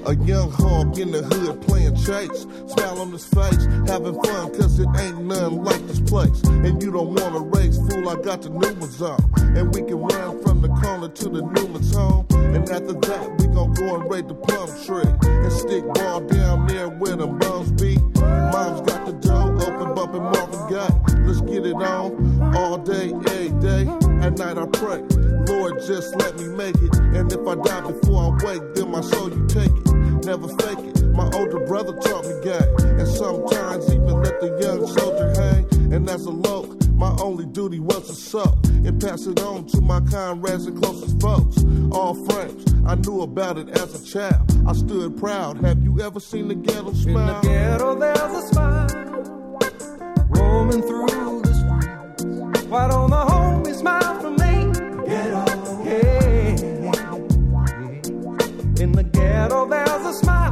A young hawk in the hood playing chase. Smile on his face, having fun, cause it ain't nothing like this place. And you don't wanna race, fool, I got the new ones on. And we can run from the corner to the Newman's home. And after that, we gon' go and raid the plum tree. And stick ball down there where the bums be. Mom's got the dough, open bumpin' Marvin Gaye. Let's get it on, all day, every day. At night I pray, Lord, just let me make it. And if I die before I wake, then my soul you take it. Never fake it, my older brother taught me game. And sometimes even let the young soldier hang. And as a loc, my only duty was to soak and pass it on to my comrades and closest folks. All frames, I knew about it as a child. I stood proud. Have you ever seen the ghetto smile? In the ghetto there's a smile roaming through the streets. Why don't the homies smile for me? Ghetto, hey. In the ghetto there's a smile